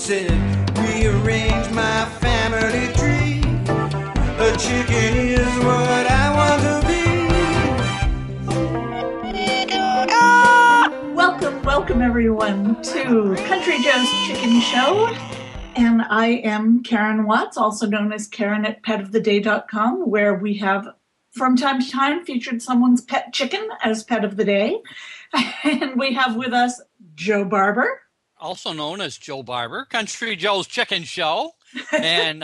said, rearrange my family tree. A chicken is what I want to be. Welcome everyone to Country Joe's Chicken Show. And I am Karen Watts, also known as Karen at petoftheday.com, where we have from time to time featured someone's pet chicken as pet of the day. And we have with us Joe Barber. Also known as Joe Barber, Country Joe's Chicken Show. And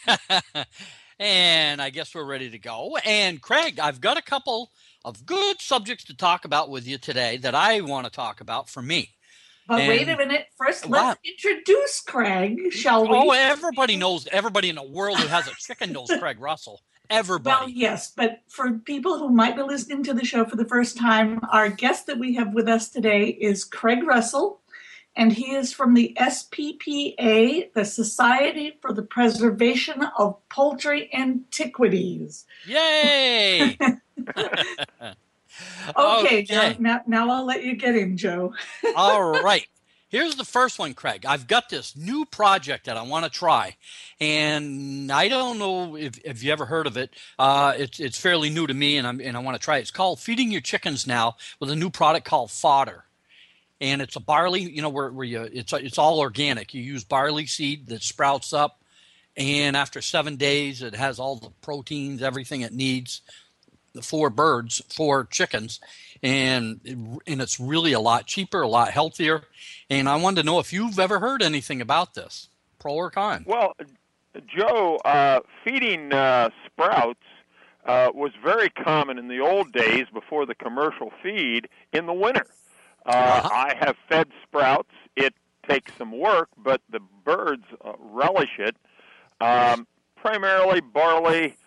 and I guess we're ready to go. And Craig, I've got a couple of good subjects to talk about with you today that I want to talk about for me. But wait a minute. First, let's introduce Craig, shall we? Oh, everybody knows, everybody in the world who has a chicken knows Craig Russell. Everybody. Well, yes, but for people who might be listening to the show for the first time, our guest that we have with us today is Craig Russell, and he is from the SPPA, the Society for the Preservation of Poultry Antiquities. Yay! Okay. Now I'll let you get in, Joe. All right. Here's the first one, Craig. I've got this new project that I want to try, and I don't know if you ever heard of it. It's fairly new to me, and I want to try it. It's called Feeding Your Chickens Now with a new product called fodder, and it's a barley. It's all organic. You use barley seed that sprouts up, and after 7 days, it has all the proteins, everything it needs for chickens. And it's really a lot cheaper, a lot healthier. And I wanted to know if you've ever heard anything about this, pro or con. Well, Joe, feeding sprouts was very common in the old days before the commercial feed in the winter. I have fed sprouts. It takes some work, but the birds relish it. Primarily barley,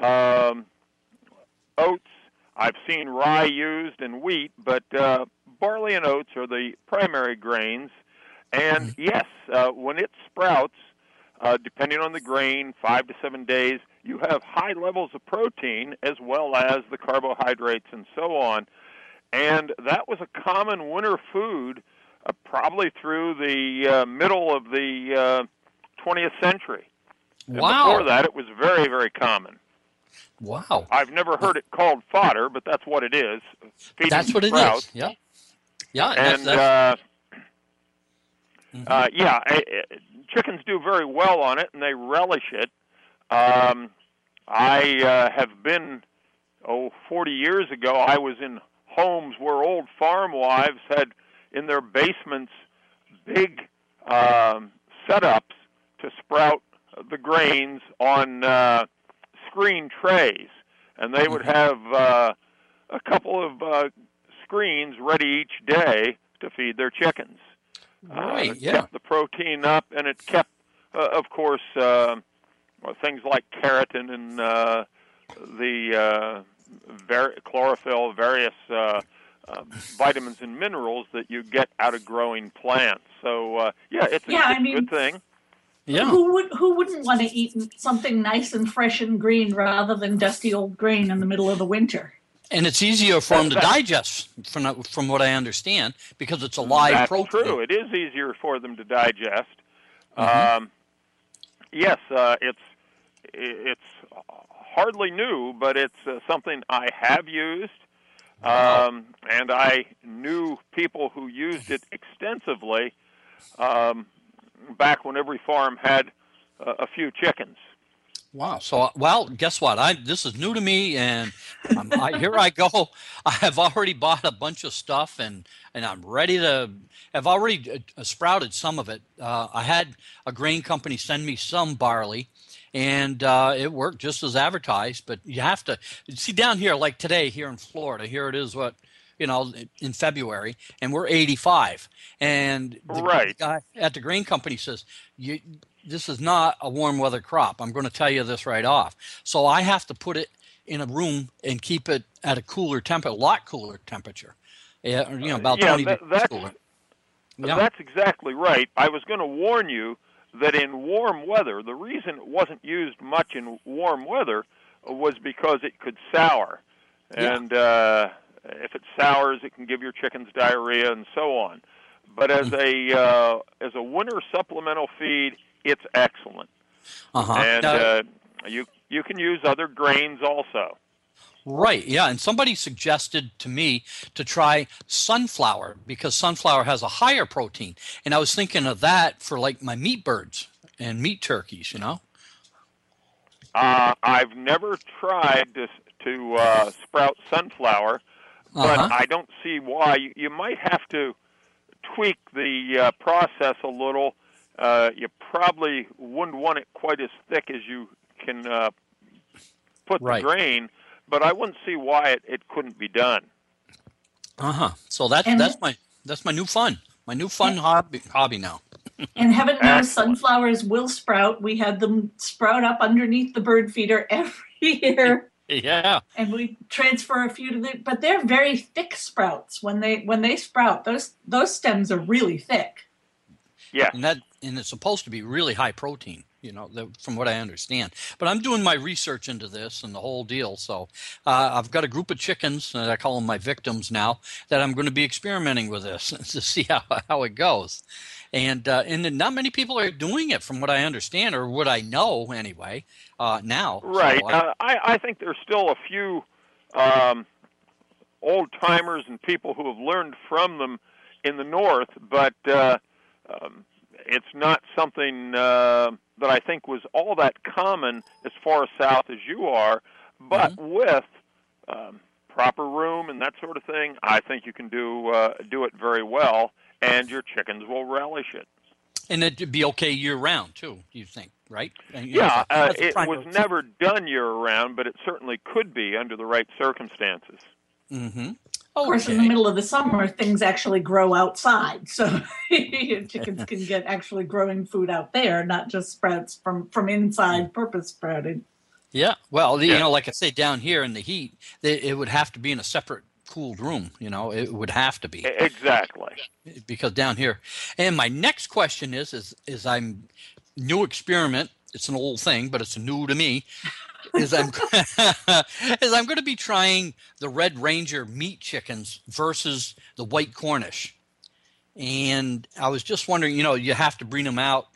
oats. I've seen rye used and wheat, but barley and oats are the primary grains. And yes, when it sprouts, depending on the grain, 5 to 7 days, you have high levels of protein as well as the carbohydrates and so on. And that was a common winter food probably through the middle of the 20th century. Wow. And before that, it was very, very common. Wow. I've never heard it called fodder, but that's what it is. That's what sprouts. it is. Yeah. Yeah. And chickens do very well on it, and they relish it. I have been, 40 years ago, I was in homes where old farm wives had in their basements big setups to sprout the grains on screen trays, and they would have a couple of screens ready each day to feed their chickens. Right, it kept the protein up, and it kept, of course, things like keratin and the chlorophyll, various vitamins and minerals that you get out of growing plants. So, it's a good thing. Yeah. Who wouldn't want to eat something nice and fresh and green rather than dusty old grain in the middle of the winter? And it's easier for them to digest, from what I understand, because it's a live protein. That's true. It is easier for them to digest. Yes, it's hardly new, but it's something I have used, and I knew people who used it extensively. Back when every farm had a few chickens. Wow. So, guess what? This is new to me, and here I go. I have already bought a bunch of stuff, and I'm ready to. I've already sprouted some of it. I had a grain company send me some barley, and it worked just as advertised. But you have to see down here, like today here in Florida. Here it is, in February, and we're 85. And the guy at the grain company says, this is not a warm weather crop. I'm going to tell you this right off. So I have to put it in a room and keep it at a lot cooler temperature. About 20 degrees cooler. Yeah. That's exactly right. I was going to warn you that in warm weather, the reason it wasn't used much in warm weather was because it could sour. And if it sours, it can give your chickens diarrhea and so on. but as a winter supplemental feed, it's excellent. And you can use other grains also. Right, yeah, and somebody suggested to me to try sunflower because sunflower has a higher protein, and I was thinking of that for like my meat birds and meat turkeys, you know. I've never tried to sprout sunflower, but I don't see why. You might have to tweak the process a little. You probably wouldn't want it quite as thick as you can put the grain, but I wouldn't see why it couldn't be done. So that's my new fun. My new fun hobby now. And heaven knows sunflowers will sprout. We had them sprout up underneath the bird feeder every year. Yeah. And we transfer a few but they're very thick sprouts. When they sprout, those stems are really thick. Yeah. And it's supposed to be really high protein, you know, from what I understand. But I'm doing my research into this and the whole deal. So I've got a group of chickens, and I call them my victims now, that I'm going to be experimenting with this to see how it goes. And not many people are doing it from what I understand, or what I know anyway, now. Right. So I think there's still a few old-timers and people who have learned from them in the north, but it's not something that I think was all that common as far south as you are. But with proper room and that sort of thing, I think you can do it very well, and your chickens will relish it. And it'd be okay year-round, too, you think, right? And, it was never done year-round, but it certainly could be under the right circumstances. Mm-hmm. Of course, in the middle of the summer, things actually grow outside, so chickens can get actually growing food out there, not just sprouts from inside, purpose sprouted. Yeah, well, you know, like I say, down here in the heat, it would have to be in a separate cooled room. You know, it would have to be. Exactly. Because down here, and my next question is I'm new experiment. It's an old thing, but it's new to me. I'm going to be trying the Red Ranger meat chickens versus the White Cornish. And I was just wondering, you know, you have to bring them out,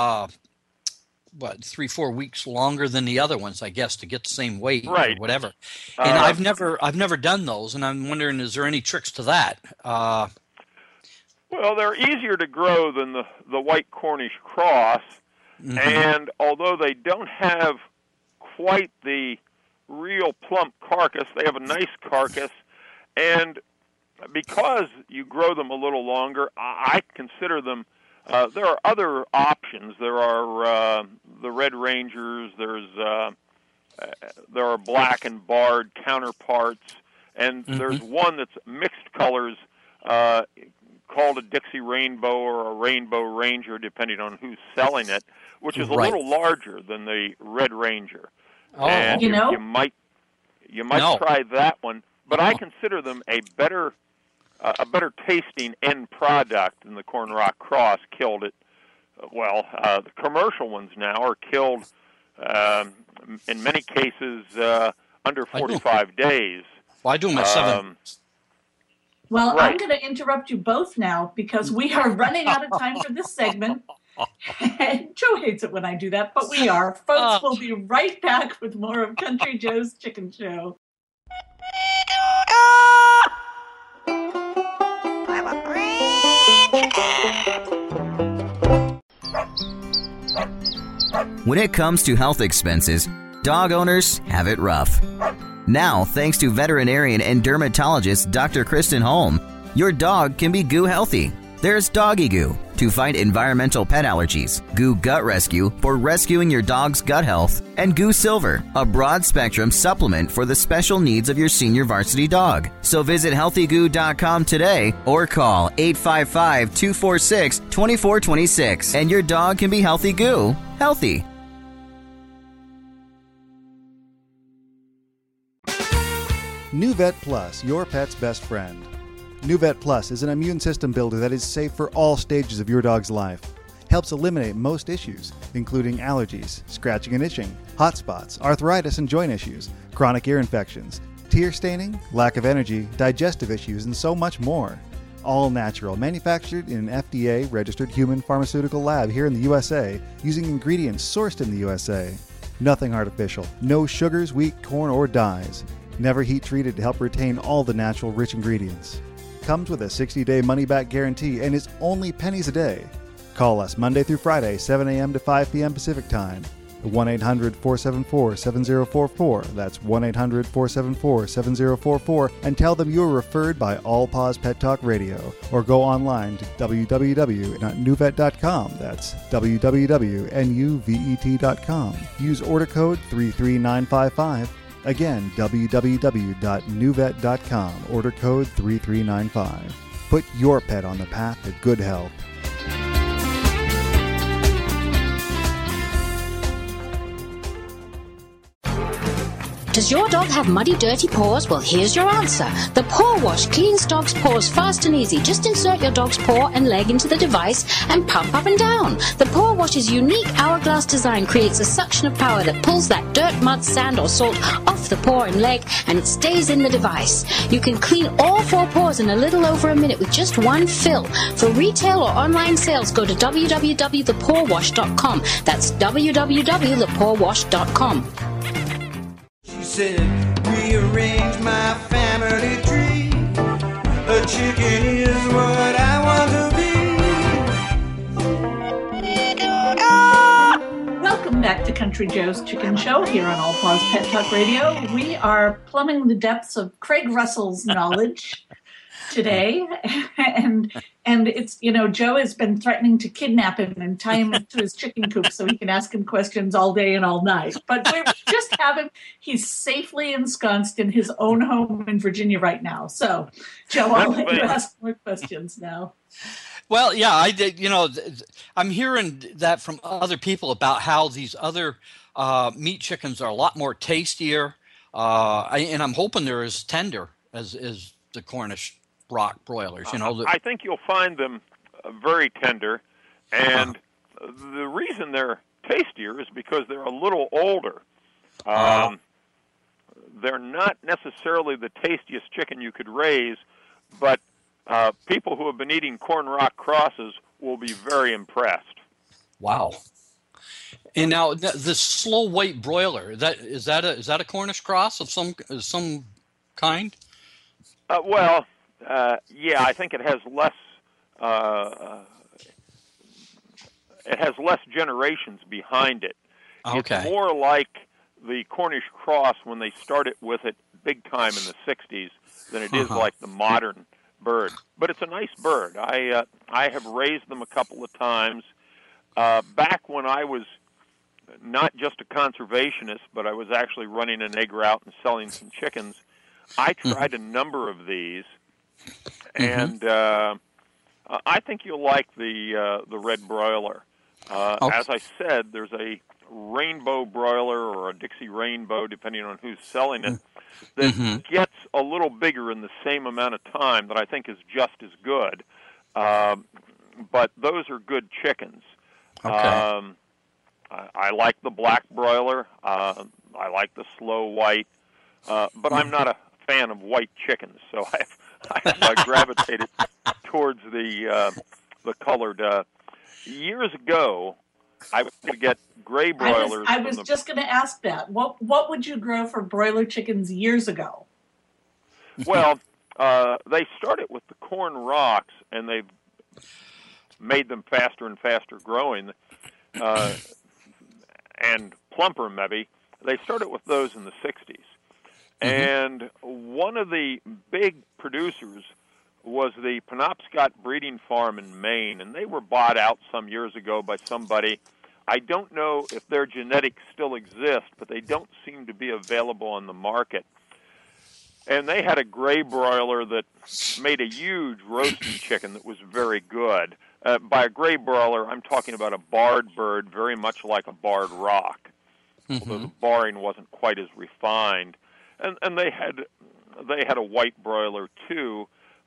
3-4 weeks longer than the other ones, I guess, to get the same weight or whatever. And I've never done those, and I'm wondering, is there any tricks to that? Well, they're easier to grow than the White Cornish cross, and although they don't have quite the real plump carcass, they have a nice carcass, and because you grow them a little longer, I consider them. There are other options. There are the Red Rangers. There are black and barred counterparts, and there's one that's mixed colors called a Dixie Rainbow or a Rainbow Ranger, depending on who's selling it, which is a little larger than the Red Ranger. Oh, and you might try that one, but I consider them a better tasting end product than the Corn Rock Cross. Killed it. The commercial ones now are killed in many cases under 45 days. Well, I do my 7. Well, I'm going to interrupt you both now because we are running out of time for this segment. And Joe hates it when I do that, but we are. Folks, we'll be right back with more of Country Joe's Chicken Show. When it comes to health expenses, dog owners have it rough. Now, thanks to veterinarian and dermatologist Dr. Kristen Holm, your dog can be Goo Healthy. There's Doggy Goo to fight environmental pet allergies, Goo Gut Rescue for rescuing your dog's gut health, and Goo Silver, a broad-spectrum supplement for the special needs of your senior varsity dog. So visit healthygoo.com today or call 855-246-2426 and your dog can be Healthy Goo healthy. NuVet Plus, your pet's best friend. NuVet Plus is an immune system builder that is safe for all stages of your dog's life. Helps eliminate most issues, including allergies, scratching and itching, hot spots, arthritis and joint issues, chronic ear infections, tear staining, lack of energy, digestive issues, and so much more. All natural, manufactured in an FDA-registered human pharmaceutical lab here in the USA, using ingredients sourced in the USA. Nothing artificial, no sugars, wheat, corn, or dyes. Never heat treated to help retain all the natural rich ingredients. Comes with a 60-day money-back guarantee and is only pennies a day. Call us Monday through Friday, 7 a.m. to 5 p.m. Pacific Time. 1-800-474-7044. That's 1-800-474-7044. And tell them you were referred by All Paws Pet Talk Radio. Or go online to www.nuvet.com. That's www.nuvet.com. Use order code 33955. Again, www.nuvet.com. Order code 3395. Put your pet on the path to good health. Does your dog have muddy, dirty paws? Well, here's your answer. The Paw Wash cleans dog's paws fast and easy. Just insert your dog's paw and leg into the device and pump up and down. The Paw Wash's unique hourglass design creates a suction of power that pulls that dirt, mud, sand, or salt off the paw and leg, and it stays in the device. You can clean all 4 paws in a little over a minute with just one fill. For retail or online sales, go to www.thepawwash.com. That's www.thepawwash.com. She said, rearrange my family tree. A chicken is what I want to be. Welcome back to Country Joe's Chicken Show here on All Paws Pet Talk Radio. We are plumbing the depths of Craig Russell's knowledge today, and it's, you know, Joe has been threatening to kidnap him and tie him to his chicken coop so he can ask him questions all day and all night. But we just have him. He's safely ensconced in his own home in Virginia right now. So, Joe, I'll let you ask more questions now. Well, yeah, I did. You know, I'm hearing that from other people about how these other meat chickens are a lot more tastier, and I'm hoping they're as tender as the Cornish rock broilers. You know, I think you'll find them very tender, and the reason they're tastier is because they're a little older. They're not necessarily the tastiest chicken you could raise, but people who have been eating corn rock crosses will be very impressed. Wow. And now the slow white broiler, is that a Cornish cross of some kind? Yeah, I think it has less generations behind it. Okay. It's more like the Cornish cross when they started with it big time in the 60s than it is like the modern bird. But it's a nice bird. I have raised them a couple of times. Back when I was not just a conservationist, but I was actually running an egg route and selling some chickens, I tried a number of these, and I think you'll like the red broiler. As I said, there's a rainbow broiler or a Dixie rainbow, depending on who's selling it, that gets a little bigger in the same amount of time that I think is just as good. But those are good chickens. Okay. I like the black broiler. I like the slow white. But I'm not a fan of white chickens, so I gravitated towards the colored. Years ago, I would get gray broilers. I was just going to ask that. What would you grow for broiler chickens years ago? Well, they started with the corn rocks, and they've made them faster and faster growing, and plumper maybe. They started with those in the 60s. And one of the big producers was the Penobscot Breeding Farm in Maine, and they were bought out some years ago by somebody. I don't know if their genetics still exist, but they don't seem to be available on the market. And they had a gray broiler that made a huge roasting chicken that was very good. By a gray broiler, I'm talking about a barred bird, very much like a barred rock, although the barring wasn't quite as refined. And they had a white broiler too.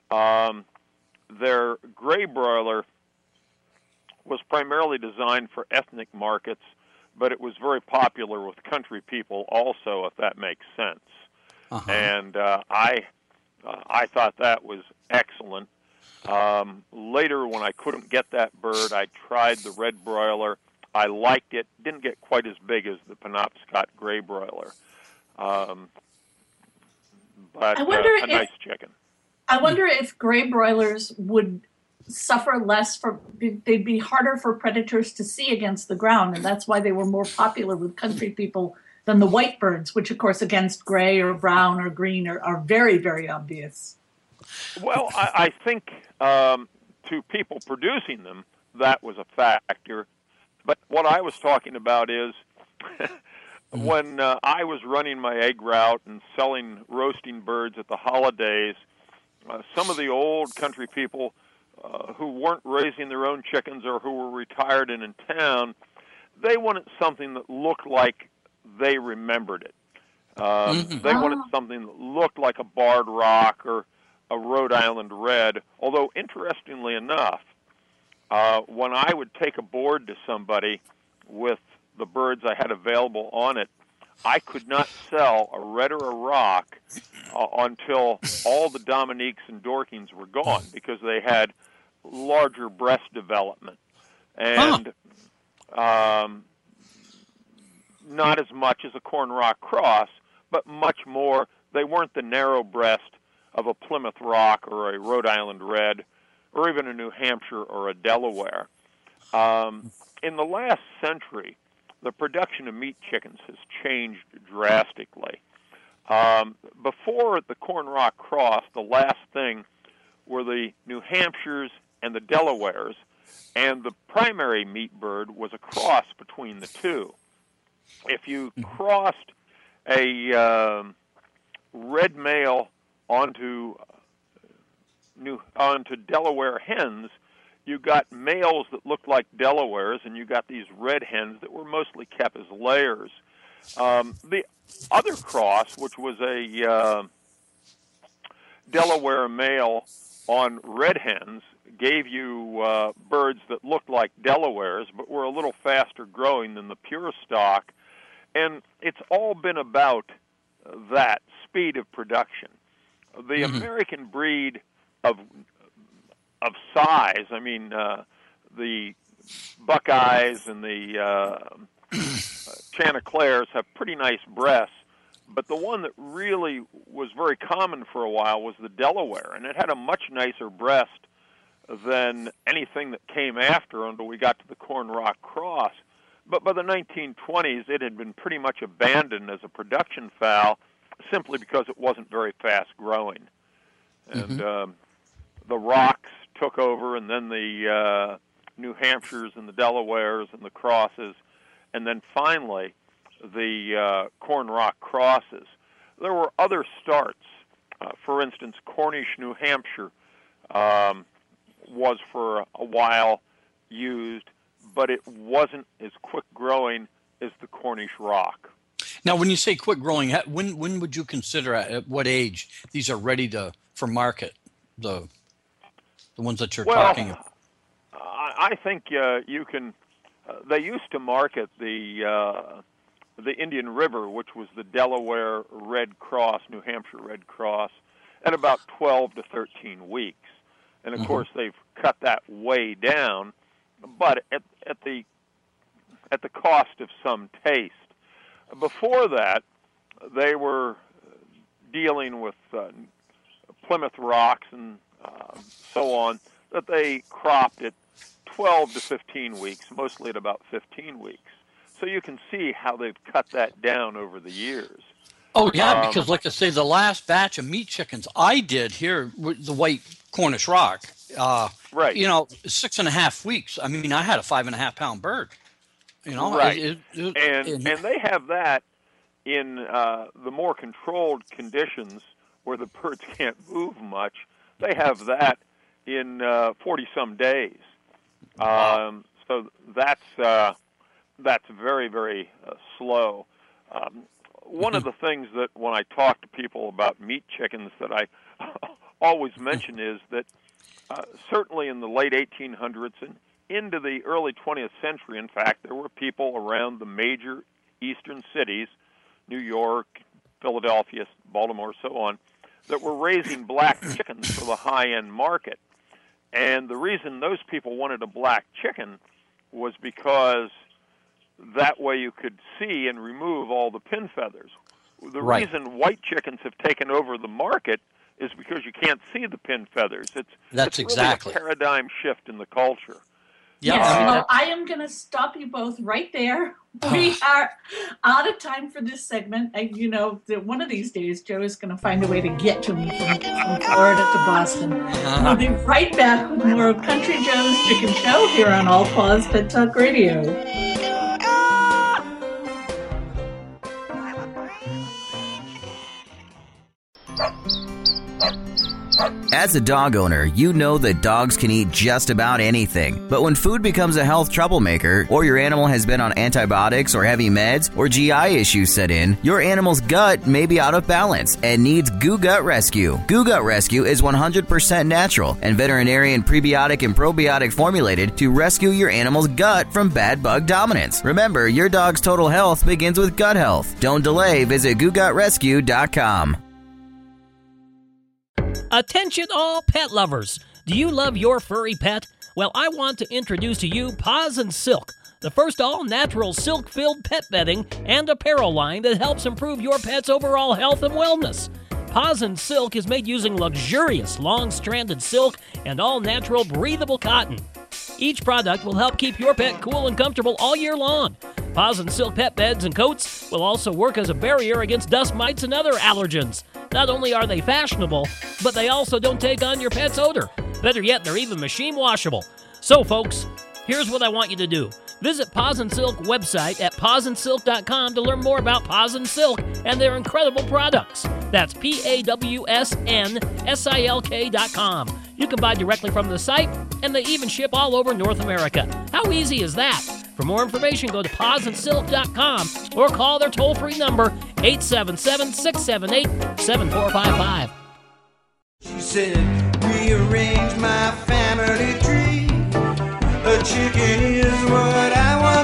Their gray broiler was primarily designed for ethnic markets, but it was very popular with country people also, if that makes sense. And I thought that was excellent. Later, when I couldn't get that bird, I tried the red broiler. I liked it. Didn't get quite as big as the Penobscot gray broiler, but a nice chicken. I wonder if gray broilers would suffer less they'd be harder for predators to see against the ground, and that's why they were more popular with country people than the white birds, which of course against gray or brown or green are very, very obvious. Well, I think to people producing them, that was a factor. But what I was talking about is when I was running my egg route and selling roasting birds at the holidays, some of the old country people who weren't raising their own chickens or who were retired and in town, they wanted something that looked like they remembered it. They wanted something that looked like a Barred Rock or a Rhode Island Red, although interestingly enough, when I would take a board to somebody with the birds I had available on it, I could not sell a red or a rock until all the Dominiques and Dorkings were gone because they had larger breast development and not as much as a Corn Rock cross, but much more. They weren't the narrow breast of a Plymouth Rock or a Rhode Island Red or even a New Hampshire or a Delaware. In the last century, the production of meat chickens has changed drastically. Before the Corn Rock cross, the last thing were the New Hampshires and the Delawares, and the primary meat bird was a cross between the two. If you crossed a red male onto Delaware hens, you got males that looked like Delawares, and you got these red hens that were mostly kept as layers. The other cross, which was a Delaware male on red hens, gave you birds that looked like Delawares but were a little faster growing than the pure stock. And it's all been about that speed of production. The American breed of size, I mean, the Buckeyes and the Chanticleers have pretty nice breasts, but the one that really was very common for a while was the Delaware, and it had a much nicer breast than anything that came after until we got to the Corn Rock cross. But by the 1920s, it had been pretty much abandoned as a production fowl simply because it wasn't very fast growing. And the Rocks took over, and then the New Hampshires and the Delawares and the crosses, and then finally the Corn Rock crosses. There were other starts. For instance, Cornish New Hampshire was for a while used, but it wasn't as quick growing as the Cornish Rock. Now, when you say quick growing, when would you consider at what age these are ready for market? The ones that you're talking about. I think you can. They used to market the Indian River, which was the Delaware Red Cross, New Hampshire Red Cross, at about 12 to 13 weeks. And of course, they've cut that way down, but at the cost of some taste. Before that, they were dealing with Plymouth Rocks and so on, that they cropped at 12 to 15 weeks, mostly at about 15 weeks. So you can see how they've cut that down over the years. Oh, yeah, because like I say, the last batch of meat chickens I did here with the white Cornish Rock, right. 6.5 weeks. I mean, I had a 5.5 pound bird. Right. And they have that in the more controlled conditions where the birds can't move much. They have that in 40-some days. So that's very, very slow. One of the things that when I talk to people about meat chickens that I always mention is that certainly in the late 1800s and into the early 20th century, in fact, there were people around the major eastern cities, New York, Philadelphia, Baltimore, so on, that were raising black chickens for the high-end market. And the reason those people wanted a black chicken was because that way you could see and remove all the pin feathers. The Right. reason white chickens have taken over the market is because you can't see the pin feathers. That's it's exactly. really a paradigm shift in the culture. Yeah, Yes, I mean, well, I am going to stop you both right there. We are out of time for this segment. You know, one of these days, Joe is going to find a way to get to me from Florida to Boston. We'll be right back with more of Country Joe's Chicken Show here on All Paws Pet Talk Radio. As a dog owner, you know that dogs can eat just about anything. But when food becomes a health troublemaker, or your animal has been on antibiotics or heavy meds, or GI issues set in, your animal's gut may be out of balance and needs Goo Gut Rescue. Goo Gut Rescue is 100% natural and veterinarian prebiotic and probiotic formulated to rescue your animal's gut from bad bug dominance. Remember, your dog's total health begins with gut health. Don't delay. Visit GooGutRescue.com. Attention all pet lovers! Do you love your furry pet? Well, I want to introduce to you Paws and Silk, the first all-natural silk-filled pet bedding and apparel line that helps improve your pet's overall health and wellness. Paws and Silk is made using luxurious long-stranded silk and all-natural breathable cotton. Each product will help keep your pet cool and comfortable all year long. Paws and Silk pet beds and coats will also work as a barrier against dust mites and other allergens. Not only are they fashionable, but they also don't take on your pet's odor. Better yet, they're even machine washable. So, folks, here's what I want you to do. Visit Paws and Silk website at pawsandsilk.com to learn more about Paws and Silk and their incredible products. That's PAWSNSILK.com. You can buy directly from the site, and they even ship all over North America. How easy is that? For more information, go to pawsandsilk.com or call their toll-free number, 877-678-7455. She said, rearrange my family tree. A chicken is what I want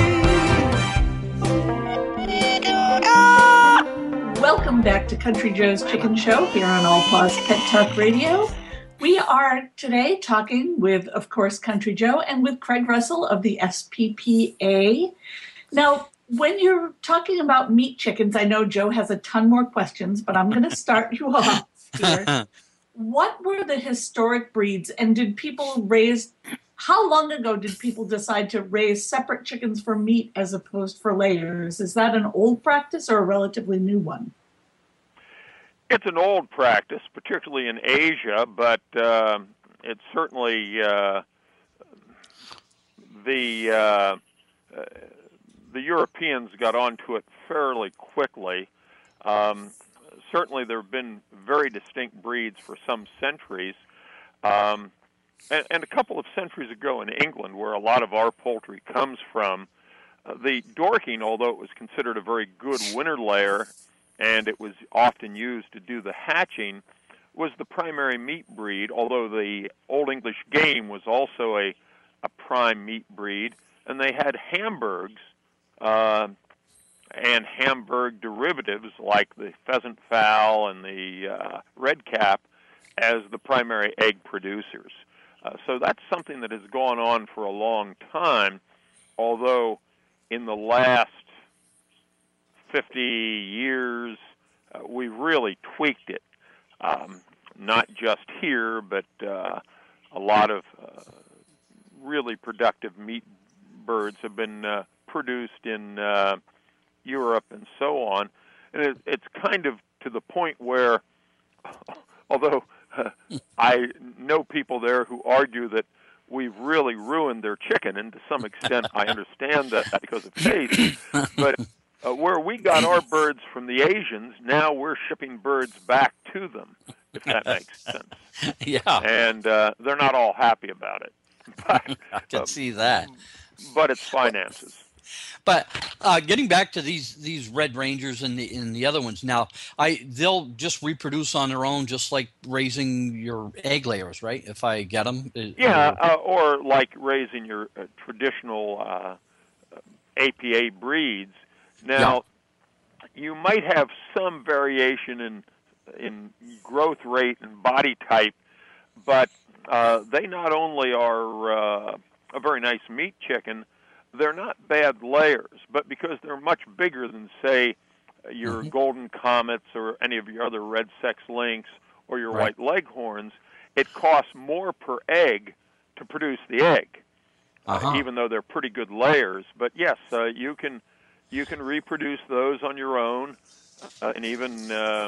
to be. Welcome back to Country Joe's Chicken Show here on All Paws Pet Talk Radio. We are today talking with, of course, Country Joe and with Craig Russell of the SPPA. Now, when you're talking about meat chickens, I know Joe has a ton more questions, but I'm going to start you off here. What were the historic breeds, and did people raise, how long ago did people decide to raise separate chickens for meat as opposed for layers? Is that an old practice or a relatively new one? It's an old practice, particularly in Asia, but it's certainly the Europeans got onto it fairly quickly. Certainly there have been very distinct breeds for some centuries. And a couple of centuries ago in England, where a lot of our poultry comes from, the Dorking, although it was considered a very good winter layer, and it was often used to do the hatching, was the primary meat breed, although the Old English Game was also a prime meat breed. And they had Hamburgs and Hamburg derivatives like the pheasant fowl and the red cap as the primary egg producers. So that's something that has gone on for a long time, although in the last 50 years, we've really tweaked it. Not just here, but a lot of really productive meat birds have been produced in Europe and so on. And it's kind of to the point where, although I know people there who argue that we've really ruined their chicken, and to some extent I understand that because of taste, but where we got our birds from the Asians, now we're shipping birds back to them, if that makes sense. Yeah. And they're not all happy about it. But, I can see that. But it's finances. But getting back to these Red Rangers and the other ones, now they'll just reproduce on their own, just like raising your egg layers, right? If I get them. Yeah, or like raising your traditional APA breeds. Now, you might have some variation in growth rate and body type, but they not only are a very nice meat chicken, they're not bad layers, but because they're much bigger than, say, your golden comets or any of your other red sex links or your white leghorns, it costs more per egg to produce the egg, even though they're pretty good layers. But yes, you can reproduce those on your own, and even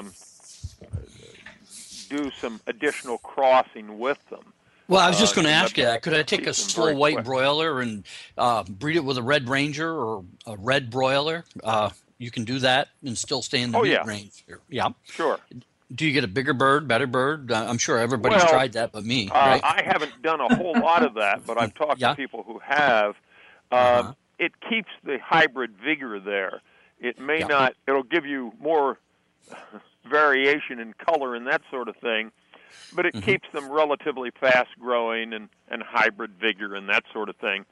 do some additional crossing with them. Well, I was just going to ask you that. Could I take a slow white broiler and breed it with a Red Ranger or a red broiler? You can do that and still stay in the meat range. Yeah. Sure. Do you get a bigger bird, better bird? I'm sure everybody's tried that but me, right? I haven't done a whole lot of that, but I've talked to people who have. It keeps the hybrid vigor there. It may not, it'll give you more variation in color and that sort of thing, but it keeps them relatively fast-growing and hybrid vigor and that sort of thing.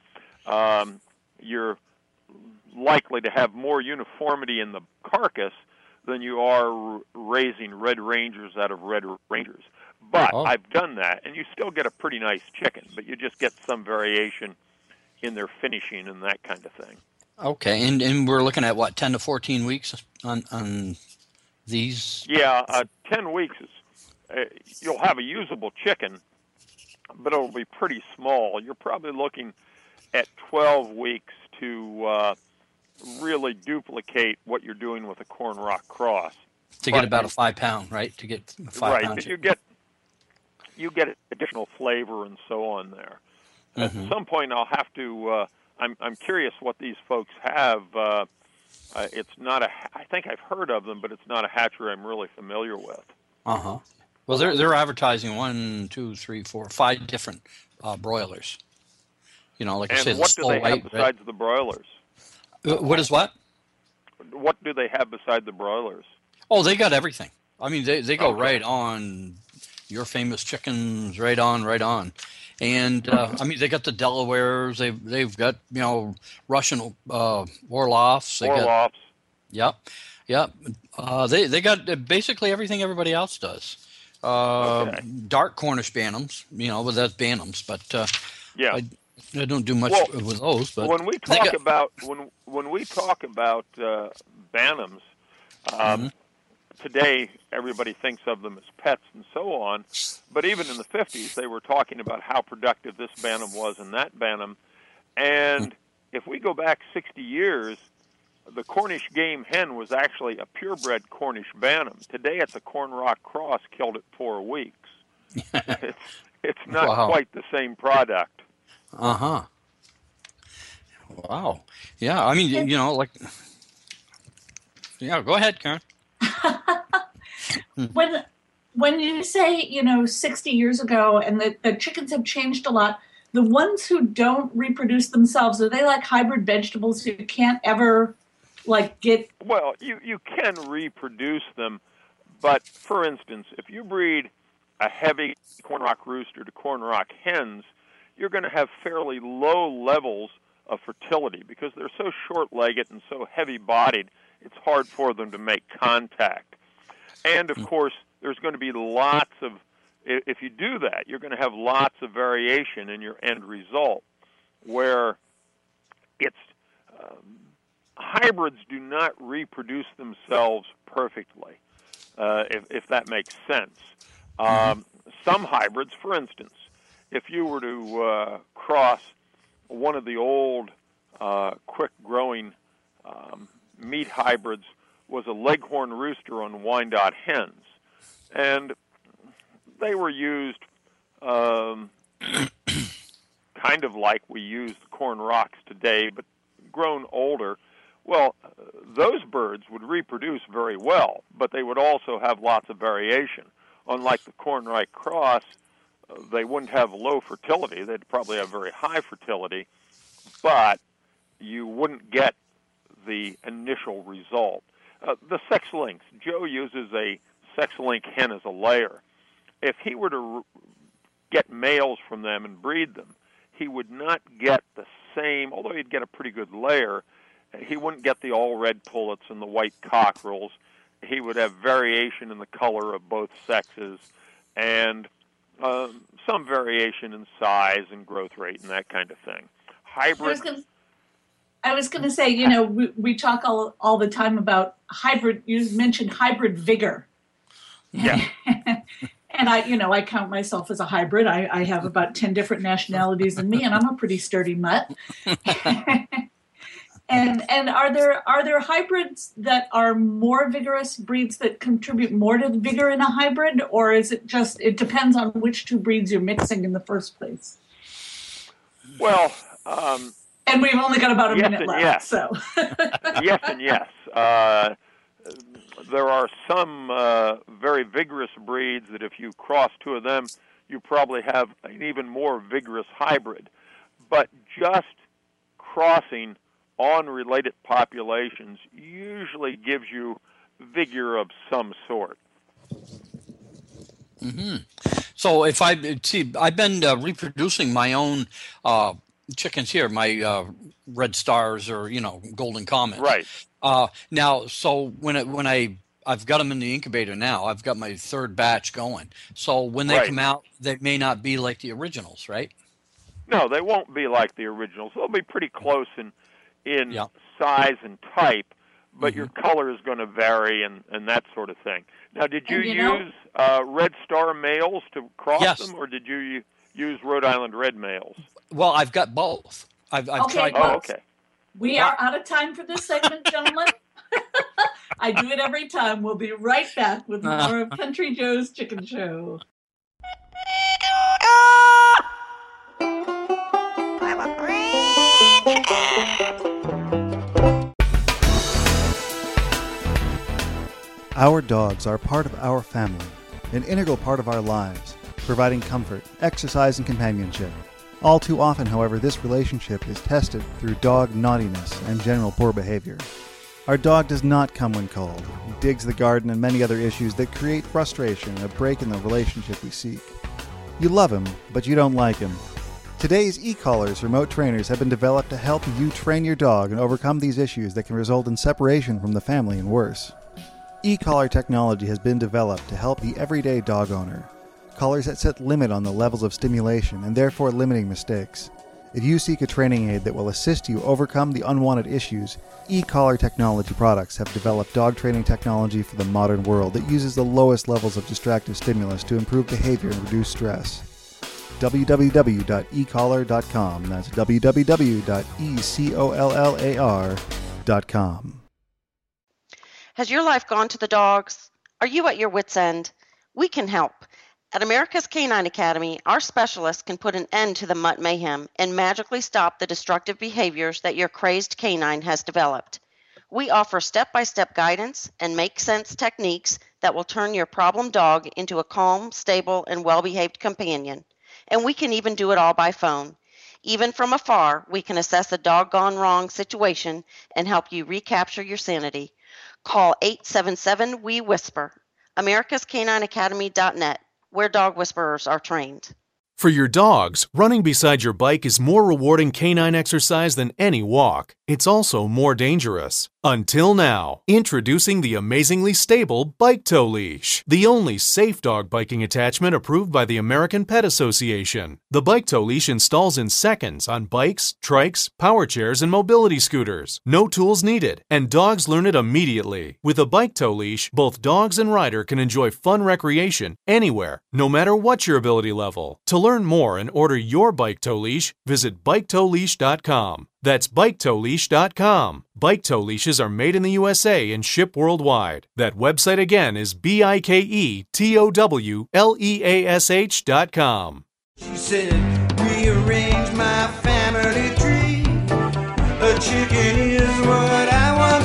You're likely to have more uniformity in the carcass than you are raising Red Rangers out of Red Rangers. But I've done that, and you still get a pretty nice chicken, but you just get some variation in their finishing and that kind of thing. Okay, and we're looking at, what, 10 to 14 weeks on these? Yeah, 10 weeks is you'll have a usable chicken, but it'll be pretty small. You're probably looking at 12 weeks to really duplicate what you're doing with a Corn Rock cross. To get about a 5 pound, right? To get 5 pounds. Right, you get additional flavor and so on there. At some point, I'll have to. I'm curious what these folks have. It's not I think I've heard of them, but it's not a hatchery I'm really familiar with. Well, they're advertising 1, 2, 3, 4, 5 different broilers. You know, like I said, what do they have besides the broilers? What is what? What do they have beside the broilers? Oh, they got everything. I mean, they go right on your famous chickens, right on. And I mean, they got the Delawares. They've got Russian Orloffs. Yep. They got basically everything everybody else does. Dark Cornish Bantams, but that's Bantams. But I don't do much with those. But when we talk about Bantams, today everybody thinks of them as pets and so on. But even in the 50s, they were talking about how productive this Bantam was and that Bantam. And if we go back 60 years, the Cornish game hen was actually a purebred Cornish Bantam. Today it's a Corn Rock cross killed at 4 weeks. It's not quite the same product. Wow. Yeah, I mean, go ahead, Karen. When you say, 60 years ago and the chickens have changed a lot, the ones who don't reproduce themselves, are they like hybrid vegetables who can't ever get... Well, you can reproduce them, but for instance, if you breed a heavy Corn Rock rooster to Corn Rock hens, you're going to have fairly low levels of fertility because they're so short-legged and so heavy-bodied, it's hard for them to make contact. And, of course, there's going to be lots of, if you do that, you're going to have lots of variation in your end result, where it's, hybrids do not reproduce themselves perfectly, if that makes sense. Some hybrids, for instance, if you were to cross one of the old, quick-growing meat hybrids was a Leghorn rooster on Wyandotte hens, and they were used kind of like we use the Corn Rocks today, but grown older. Well, those birds would reproduce very well, but they would also have lots of variation. Unlike the Corn Rock cross, they wouldn't have low fertility. They'd probably have very high fertility, but you wouldn't get the initial result. The sex links, Joe uses a sex link hen as a layer. If he were to get males from them and breed them, he would not get the same, although he'd get a pretty good layer, he wouldn't get the all red pullets and the white cockerels. He would have variation in the color of both sexes, and some variation in size and growth rate and that kind of thing. Hybrid. I was going to say, you know, we talk all the time about hybrid. You mentioned hybrid vigor. Yeah. And I count myself as a hybrid. I have about 10 different nationalities in me, and I'm a pretty sturdy mutt. And are there hybrids that are more vigorous, breeds that contribute more to the vigor in a hybrid, or is it just, it depends on which two breeds you're mixing in the first place? Well, and we've only got about a minute left. Yes. So yes and yes. There are some very vigorous breeds that if you cross two of them, you probably have an even more vigorous hybrid. But just crossing on related populations usually gives you vigor of some sort. Mm-hmm. So if I've been reproducing my own chickens here, my red stars or golden comets. Right. Now, so when I've got them in the incubator now, I've got my third batch going. So when they come out, they may not be like the originals, right? No, they won't be like the originals. They'll be pretty close in size and type, but your color is going to vary and that sort of thing. Now, did you use red star males to cross them, or did you use Rhode Island red males? Well, I've got both. I've tried both. Oh, okay. We are out of time for this segment, gentlemen. I do it every time. We'll be right back with more of Country Joe's Chicken Show. Our dogs are part of our family, an integral part of our lives, providing comfort, exercise, and companionship. All too often, however, this relationship is tested through dog naughtiness and general poor behavior. Our dog does not come when cold. He digs the garden and many other issues that create frustration and a break in the relationship we seek. You love him, but you don't like him. Today's e-collars remote trainers have been developed to help you train your dog and overcome these issues that can result in separation from the family and worse. E-collar technology has been developed to help the everyday dog owner. Collars that set limit on the levels of stimulation and therefore limiting mistakes. If you seek a training aid that will assist you overcome the unwanted issues, e-collar technology products have developed dog training technology for the modern world that uses the lowest levels of distractive stimulus to improve behavior and reduce stress. www.ecollar.com. That's www.ecollar.com. Has your life gone to the dogs? Are you at your wit's end? We can help. At America's Canine Academy, our specialists can put an end to the mutt mayhem and magically stop the destructive behaviors that your crazed canine has developed. We offer step-by-step guidance and make-sense techniques that will turn your problem dog into a calm, stable, and well-behaved companion. And we can even do it all by phone. Even from afar, we can assess a dog gone wrong situation and help you recapture your sanity. Call 877-WE-WHISPER, americascanineacademy.net, where dog whisperers are trained. For your dogs, running beside your bike is more rewarding canine exercise than any walk. It's also more dangerous. Until now, introducing the amazingly stable Bike Tow Leash, the only safe dog biking attachment approved by the American Pet Association. The Bike Tow Leash installs in seconds on bikes, trikes, power chairs, and mobility scooters. No tools needed, and dogs learn it immediately. With a Bike Tow Leash, both dogs and rider can enjoy fun recreation anywhere, no matter what your ability level. To learn more and order your Bike Tow Leash, visit BikeTowLeash.com. That's BikeTowLeash.com. Bike Tow Leashes are made in the USA and ship worldwide. That website again is BikeTowLeash.com. She said, rearrange my family tree. A chicken is what I want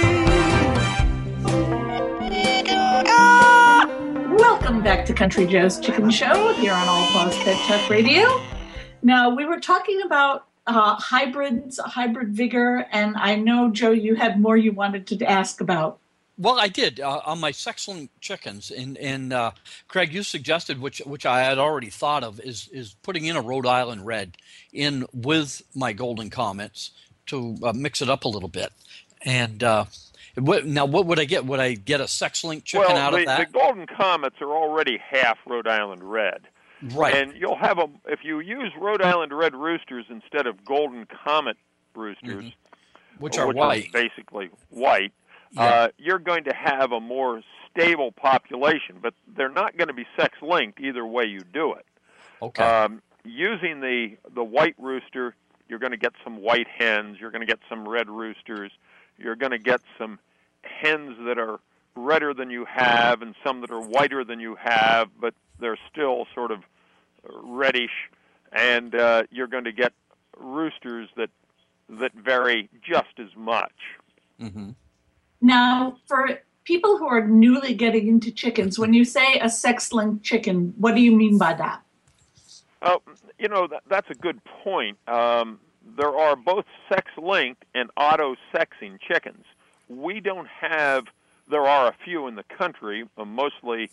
to be. Welcome back to Country Joe's Chicken Show here on All Paws Pet Talk Radio. Now, we were talking about hybrids, hybrid vigor, and I know, Joe, you had more you wanted to ask about. Well, I did on my Sexling chickens, and Craig, you suggested, which I had already thought of, is putting in a Rhode Island Red in with my Golden Comets to mix it up a little bit. And now, what would I get? Would I get a Sexling chicken out of that? The Golden Comets are already half Rhode Island Red. Right. And you'll have them, if you use Rhode Island red roosters instead of Golden Comet roosters, which are white, basically white, you're going to have a more stable population, but they're not going to be sex-linked either way you do it. Okay. Using the white rooster, you're going to get some white hens, you're going to get some red roosters, you're going to get some hens that are redder than you have and some that are whiter than you have, but they're still sort of reddish, and you're going to get roosters that vary just as much. Mm-hmm. Now, for people who are newly getting into chickens, when you say a sex-linked chicken, what do you mean by that? Oh, that's a good point. There are both sex-linked and auto-sexing chickens. We don't have, there are a few in the country, mostly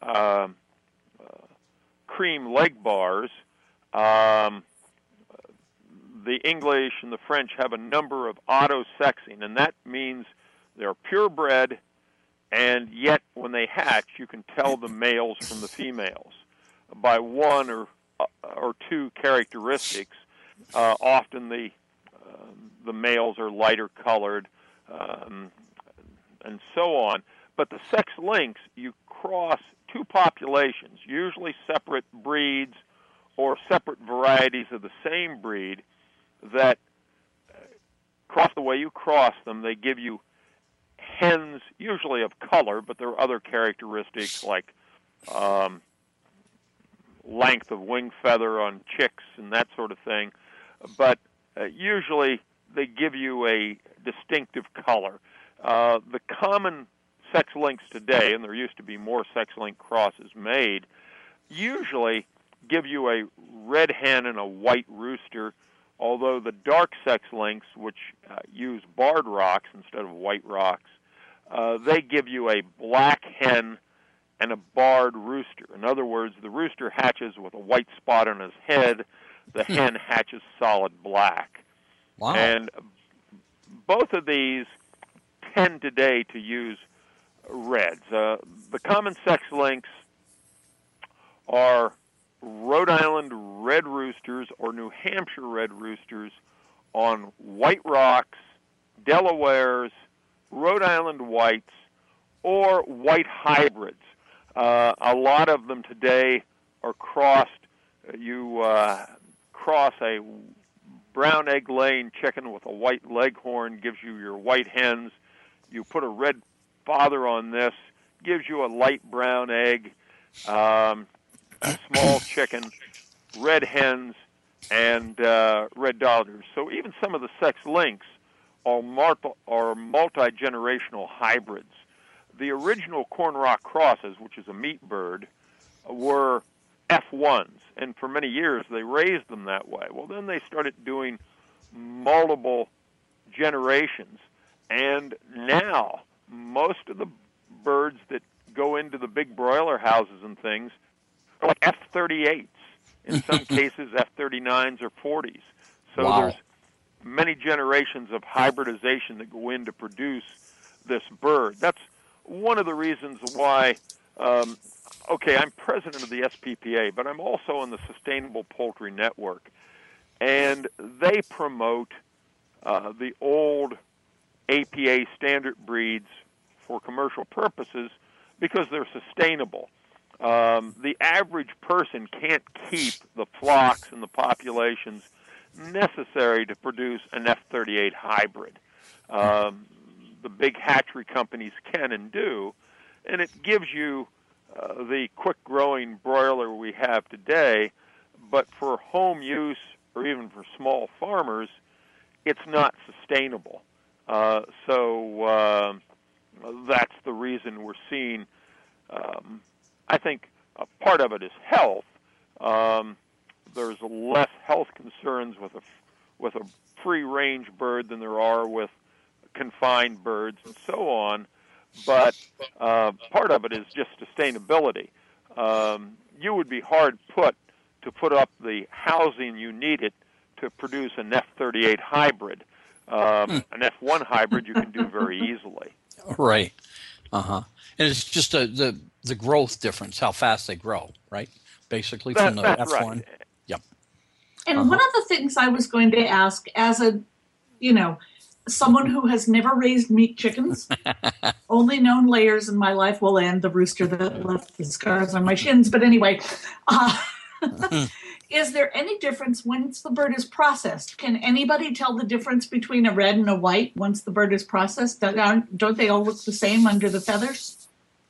cream leg bars. The English and the French have a number of auto-sexing, and that means they're purebred, and yet when they hatch, you can tell the males from the females by one or two characteristics. Often the males are lighter colored, and so on. But the sex links, you cross two populations, usually separate breeds or separate varieties of the same breed, that cross the way you cross them. They give you hens, usually of color, but there are other characteristics like length of wing feather on chicks and that sort of thing. But usually they give you a distinctive color. The common sex links today, and there used to be more sex-linked crosses made, usually give you a red hen and a white rooster, although the dark sex links, which use barred rocks instead of white rocks, they give you a black hen and a barred rooster. In other words, the rooster hatches with a white spot on his head, the hen hatches solid black. Wow. And both of these tend today to use reds. The common sex links are Rhode Island red roosters or New Hampshire red roosters on white rocks, Delawares, Rhode Island whites, or white hybrids. A lot of them today are crossed. You cross a brown egg-laying chicken with a white leghorn, gives you your white hens. You put a red father on this, gives you a light brown egg, a small chicken, red hens, and red daughters. So even some of the sex links are multi-generational hybrids. The original corn rock crosses, which is a meat bird, were F1s, and for many years they raised them that way. Well, then they started doing multiple generations, and now most of the birds that go into the big broiler houses and things are like F38s, in some cases F39s or 40s. So there's many generations of hybridization that go in to produce this bird. That's one of the reasons why, I'm president of the SPPA, but I'm also on the Sustainable Poultry Network, and they promote the old APA standard breeds for commercial purposes because they're sustainable. The average person can't keep the flocks and the populations necessary to produce an F38 hybrid. The big hatchery companies can and do, and it gives you the quick-growing broiler we have today, but for home use or even for small farmers, it's not sustainable. So that's the reason we're seeing, I think a part of it is health. There's less health concerns with a free-range bird than there are with confined birds and so on, but part of it is just sustainability. You would be hard put to put up the housing you needed to produce an F38 hybrid. An F1 hybrid you can do very easily. Right. And it's just the growth difference, how fast they grow, right? basically, from the that's F1. Right. Yep. And one of the things I was going to ask, as a, someone who has never raised meat chickens, only known layers in my life, well, and the rooster that left the scars on my shins. But anyway, is there any difference once the bird is processed? Can anybody tell the difference between a red and a white once the bird is processed? Don't they all look the same under the feathers?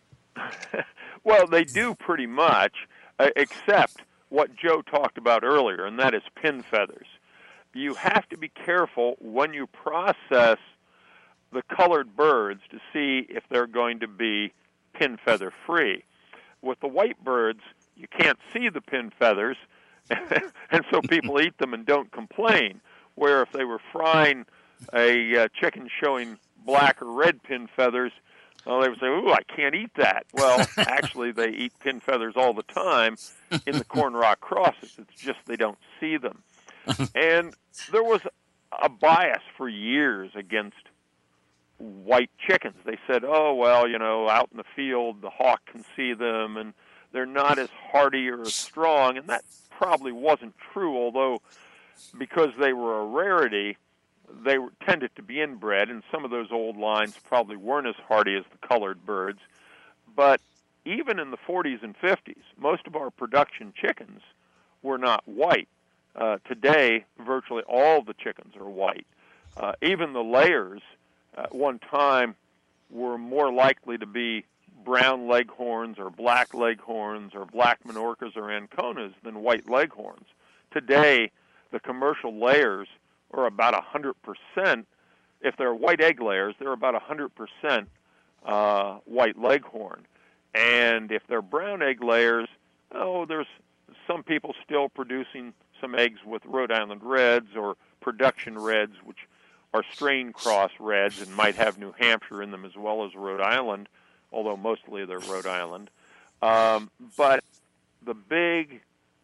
Well, they do pretty much, except what Joe talked about earlier, and that is pin feathers. You have to be careful when you process the colored birds to see if they're going to be pin feather free. With the white birds, you can't see the pin feathers, and so people eat them and don't complain. Where if they were frying a chicken showing black or red pin feathers, well, they would say, "Ooh, I can't eat that." Well, actually, they eat pin feathers all the time in the Corn Rock crosses. It's just they don't see them. And there was a bias for years against white chickens. They said, "Oh, well, out in the field, the hawk can see them, and they're not as hardy or as strong." And that probably wasn't true, although because they were a rarity, they tended to be inbred, and some of those old lines probably weren't as hardy as the colored birds. But even in the 40s and 50s, most of our production chickens were not white. Today, virtually all the chickens are white. Even the layers at one time were more likely to be brown leghorns or black leghorns or black Minorcas or Anconas than white leghorns. Today, the commercial layers are about 100%. If they're white egg layers, they're about 100% white leghorn. And if they're brown egg layers, there's some people still producing some eggs with Rhode Island Reds or production Reds, which are strain cross Reds and might have New Hampshire in them as well as Rhode Island, although mostly they're Rhode Island. But the big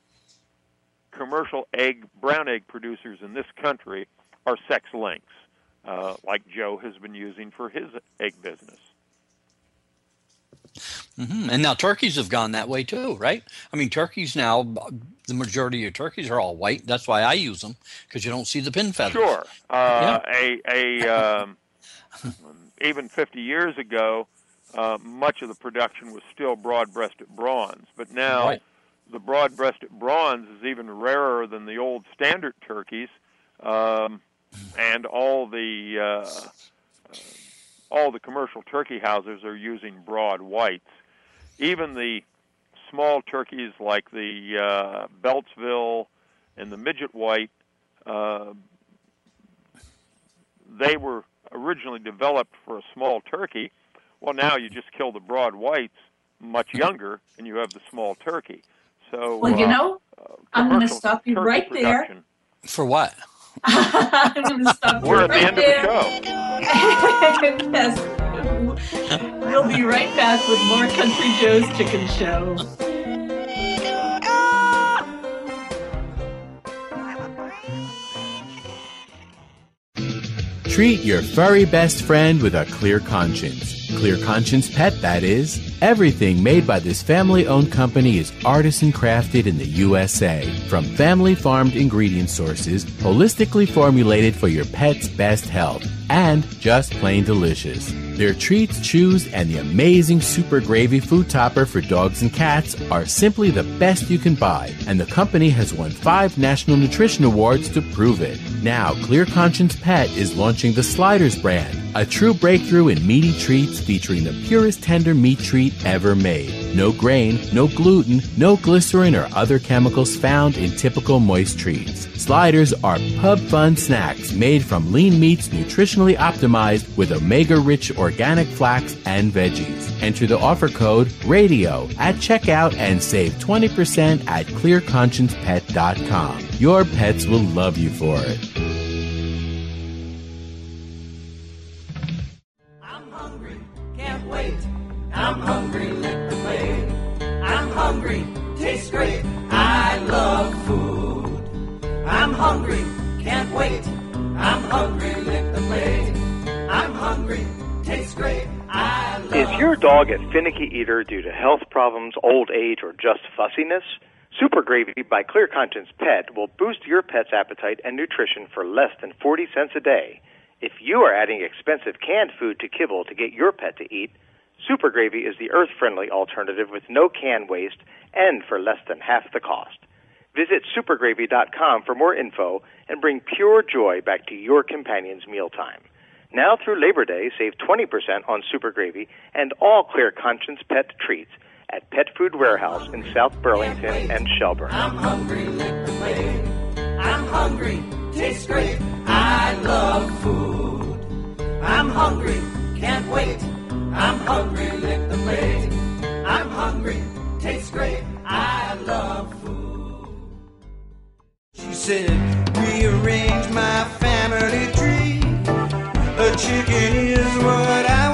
commercial brown egg producers in this country are sex links, like Joe has been using for his egg business. Mm-hmm. And now turkeys have gone that way too, right? I mean, turkeys now, the majority of turkeys are all white. That's why I use them, because you don't see the pin feathers. Sure. Even 50 years ago, much of the production was still broad-breasted bronze, but now the broad-breasted bronze is even rarer than the old standard turkeys, and all the commercial turkey houses are using broad whites. Even the small turkeys like the Beltsville and the midget white, they were originally developed for a small turkey. Well, now you just kill the broad whites much younger, and you have the small turkey. So, well, I'm going to stop you right there. For what? I'm going to stop you We're at right the end there. of the show. Yes. We'll be right back with more Country Joe's Chicken Show. Treat your furry best friend with a clear conscience. Clear Conscience Pet, that is. Everything made by this family-owned company is artisan crafted in the USA. From family-farmed ingredient sources, holistically formulated for your pet's best health, and just plain delicious. Their treats, chews, and the amazing Super Gravy food topper for dogs and cats are simply the best you can buy, and the company has won 5 National Nutrition Awards to prove it. Now, Clear Conscience Pet is launching the Sliders brand, a true breakthrough in meaty treats featuring the purest tender meat treat ever made. No grain, no gluten, no glycerin or other chemicals found in typical moist treats. Sliders are pub fun snacks made from lean meats nutritionally optimized with omega-rich organic flax and veggies. Enter the offer code RADIO at checkout and save 20% at clearconsciencepet.com. Your pets will love you for it. I'm hungry, can't wait. I'm hungry, lick the plate. I'm hungry, tastes great. I love food. I'm hungry, can't wait. I'm hungry, lick the plate. I'm hungry, tastes great. Is your dog a finicky eater due to health problems, old age, or just fussiness? Super Gravy by Clear Conscience Pet will boost your pet's appetite and nutrition for less than 40 cents a day. If you are adding expensive canned food to kibble to get your pet to eat, Super Gravy is the earth-friendly alternative with no can waste and for less than half the cost. Visit supergravy.com for more info and bring pure joy back to your companion's mealtime. Now through Labor Day, save 20% on Super Gravy and all Clear Conscience Pet treats at Pet Food Warehouse in South Burlington and Shelburne. I'm hungry, lick the plate. I'm hungry, tastes great. I love food. I'm hungry, can't wait. I'm hungry, lick the plate. I'm hungry, tastes great. I love food. She said, rearrange my family tree. A chicken is what I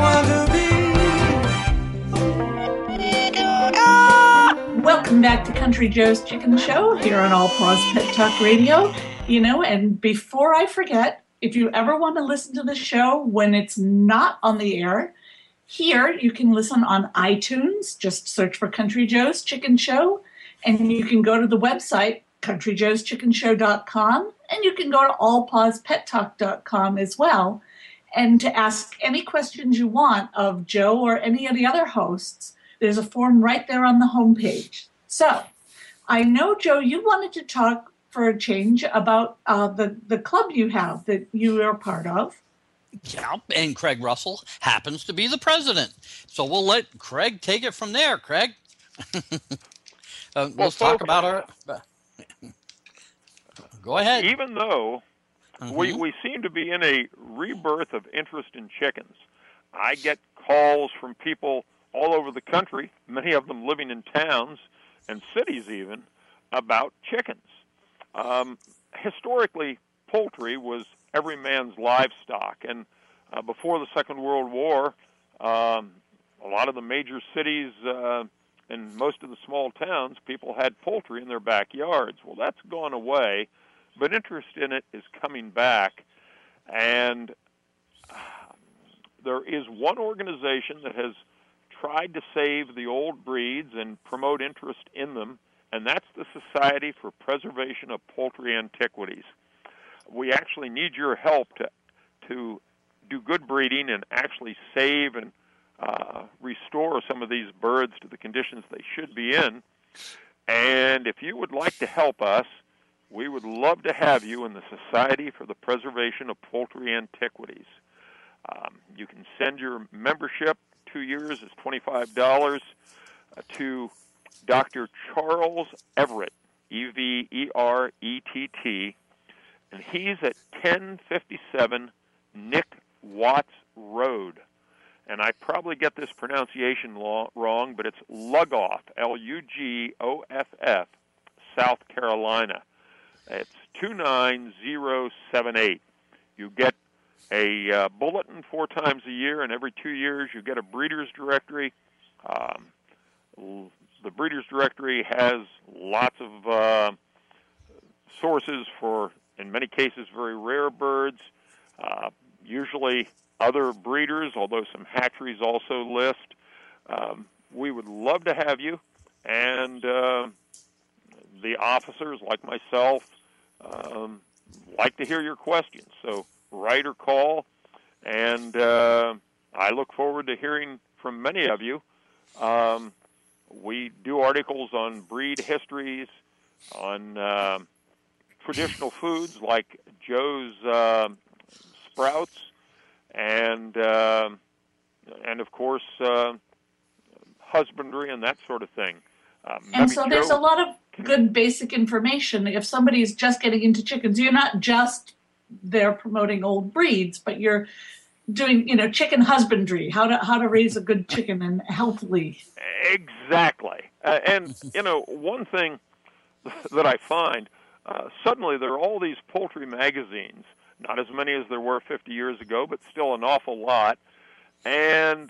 want to be. Welcome back to Country Joe's Chicken Show here on All Paws Pet Talk Radio. And before I forget, if you ever want to listen to the show when it's not on the air, here you can listen on iTunes. Just search for Country Joe's Chicken Show, and you can go to the website, countryjoeschickenshow.com, and you can go to allpawspettalk.com as well. And to ask any questions you want of Joe or any of the other hosts, there's a form right there on the homepage. So I know, Joe, you wanted to talk for a change about the club you have that you are part of. Yeah, and Craig Russell happens to be the president. So we'll let Craig take it from there, Craig. Let's talk about our... Go ahead. Even though we seem to be in a rebirth of interest in chickens, I get calls from people all over the country, many of them living in towns and cities even, about chickens. Historically, poultry was every man's livestock, and before the Second World War, a lot of the major cities and most of the small towns, people had poultry in their backyards. Well, that's gone away, but interest in it is coming back, and there is one organization that has tried to save the old breeds and promote interest in them, and that's the Society for Preservation of Poultry Antiquities. We actually need your help to do good breeding and actually save and restore some of these birds to the conditions they should be in. And if you would like to help us, we would love to have you in the Society for the Preservation of Poultry Antiquities. You can send your membership, 2 years is $25, to Dr. Charles Everett, Everett, and he's at 1057 Nick Watts Road. And I probably get this pronunciation wrong, but it's Lugoff, Lugoff, South Carolina. It's 29078. You get a bulletin 4 times a year, and every 2 years you get a breeder's directory. The breeder's directory has lots of sources for, in many cases, very rare birds, usually other breeders, although some hatcheries also list. We would love to have you, and the officers, like myself, like to hear your questions. So write or call, and I look forward to hearing from many of you. We do articles on breed histories, on traditional foods like Joe's sprouts, and of course husbandry and that sort of thing. And so there's a lot of good basic information. If somebody's just getting into chickens, you're not just there promoting old breeds, but you're doing, chicken husbandry, how to raise a good chicken and healthily. Exactly. And, one thing that I find, suddenly there are all these poultry magazines, not as many as there were 50 years ago, but still an awful lot. And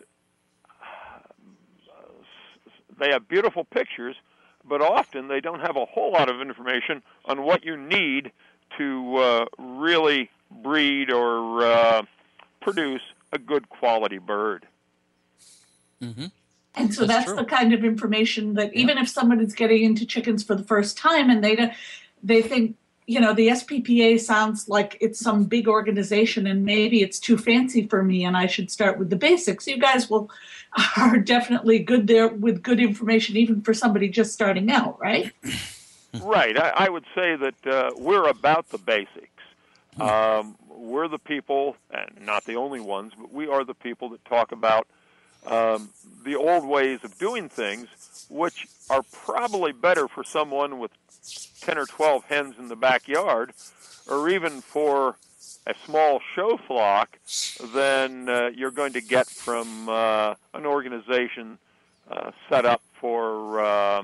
they have beautiful pictures, but often they don't have a whole lot of information on what you need to really breed or produce a good quality bird. Mm-hmm. And so that's the kind of information that even if someone is getting into chickens for the first time and they think, you know, the SPPA sounds like it's some big organization and maybe it's too fancy for me and I should start with the basics. You guys are definitely good there with good information even for somebody just starting out, right? Right. I would say that we're about the basics. We're the people, and not the only ones, but we are the people that talk about the old ways of doing things, which are probably better for someone with 10 or 12 hens in the backyard, or even for a small show flock, than you're going to get from an organization set up for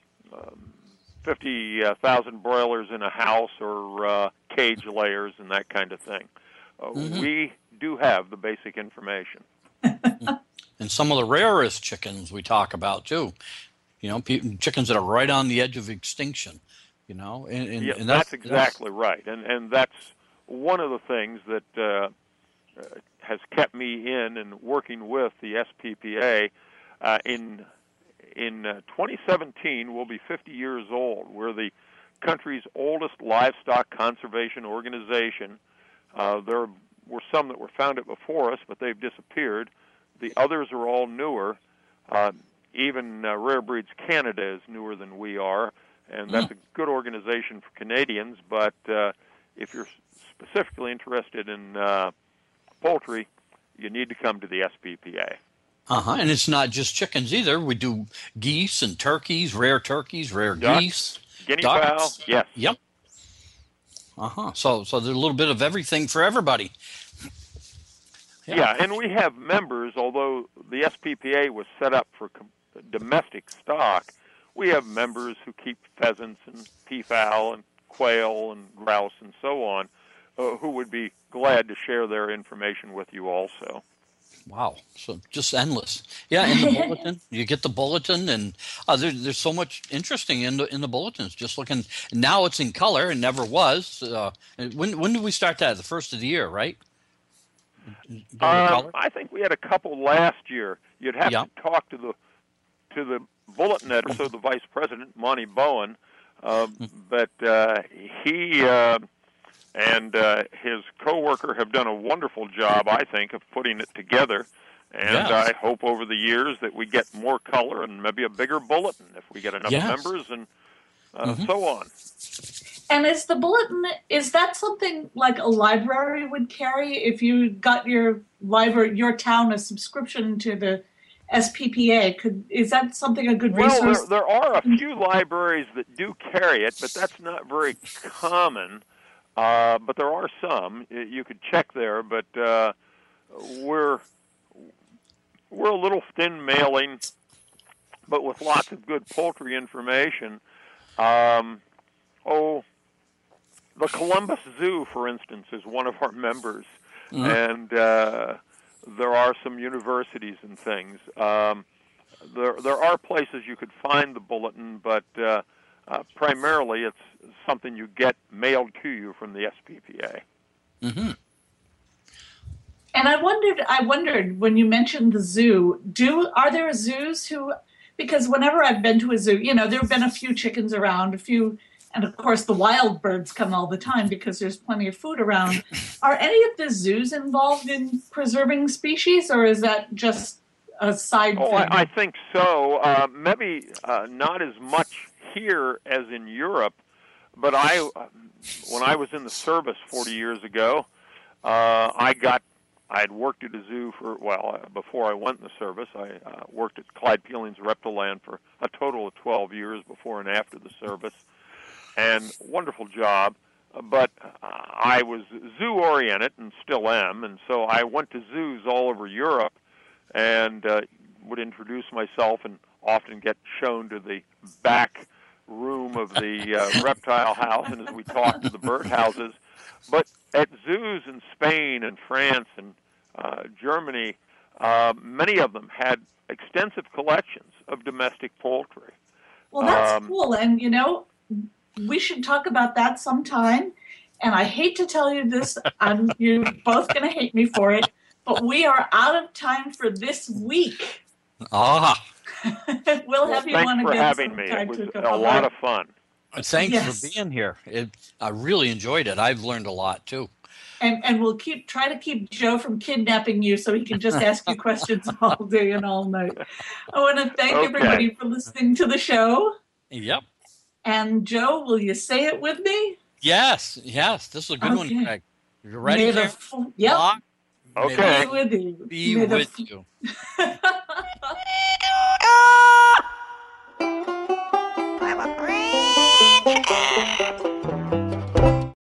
50,000 broilers in a house or cage layers and that kind of thing. We do have the basic information. And some of the rarest chickens we talk about, too. You know, chickens that are right on the edge of extinction, you know. And that's exactly right. And that's one of the things that has kept me in and working with the SPPA. In 2017, we'll be 50 years old. We're the country's oldest livestock conservation organization. There were some that were founded before us, but they've disappeared. The others are all newer. Even Rare Breeds Canada is newer than we are, and that's a good organization for Canadians. But if you're specifically interested in poultry, you need to come to the SPPA. And it's not just chickens either. We do geese and turkeys, rare Ducks, geese, guinea ducks. fowl. Yes. Yep. So there's a little bit of everything for everybody. Yeah, and we have members, although the SPPA was set up for domestic stock, we have members who keep pheasants and peafowl and quail and grouse and so on, who would be glad to share their information with you also. Wow, so just endless. Yeah, in the bulletin, you get the bulletin, and there's so much interesting in the bulletins. Just looking, now it's in color, it never was. When did we start that? The first of the year, right? I think we had a couple last year. You'd have to talk to the bulletin editor, the vice president, Monty Bowen, but he and his coworker have done a wonderful job, I think, of putting it together. And I hope over the years that we get more color and maybe a bigger bulletin if we get enough members and so on. And is the bulletin, is that something like a library would carry if you got your library, your town, a subscription to the SPPA? Is that something a good resource? Well, there are a few libraries that do carry it, but that's not very common. But there are some. You could check there, but we're a little thin mailing, but with lots of good poultry information. The Columbus Zoo, for instance, is one of our members, and there are some universities and things. There are places you could find the bulletin, but primarily it's something you get mailed to you from the SPPA. And I wondered when you mentioned the zoo, are there zoos who, because whenever I've been to a zoo, you know, there have been a few chickens around, and of course the wild birds come all the time because there's plenty of food around. Are any of the zoos involved in preserving species, or is that just a side thing? I think so. Maybe not as much here as in Europe, but when I was in the service 40 years ago, I had worked at a zoo before I went in the service. I worked at Clyde Peeling's Reptiland for a total of 12 years before and after the service, and wonderful job. But I was zoo-oriented and still am, and so I went to zoos all over Europe and would introduce myself and often get shown to the back room of the reptile house, and as we talked to the bird houses. But at zoos in Spain and France and Germany, many of them had extensive collections of domestic poultry. Well, that's cool, and you know, we should talk about that sometime. And I hate to tell you this, you're both going to hate me for it, but we are out of time for this week. We'll have you Thanks on for again having me. It sometime was to a go. lot of fun. Thanks Yes. for being here. I really enjoyed it. I've learned a lot too. And we'll try to keep Joe from kidnapping you so he can just ask you questions all day and all night. I want to thank everybody for listening to the show. Yep. And Joe, will you say it with me? Yes. This is a good one, Craig. You ready? May the Karen? yep. Okay. Be with you. Be with you.